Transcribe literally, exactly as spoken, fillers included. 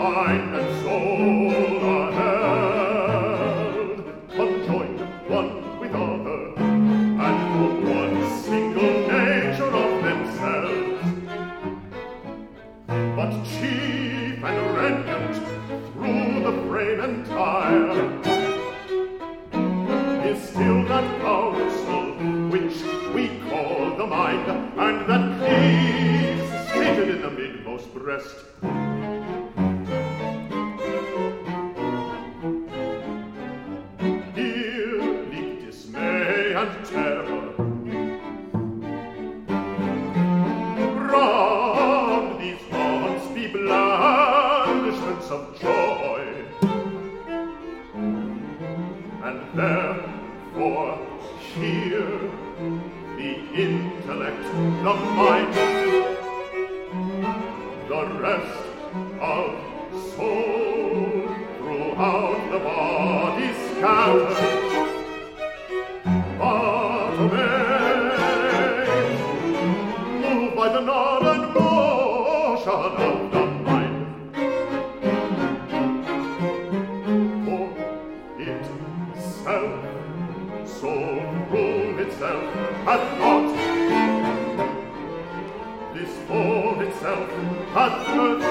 mind and soul are held, conjoined one with other, and for one single nature of themselves. But chief and regnant through the frame entire is still that counsel which we call the mind, and that cleaves seated in the midmost breast. Here leap dismay and terror. Round these thoughts be blandishments of joy, and therefore here the intellect, the mind, the rest of soul throughout the body scattered, but amazed, moved by the nod and motion of the mind. For itself, soul rule itself, hath thought. This for itself hath birth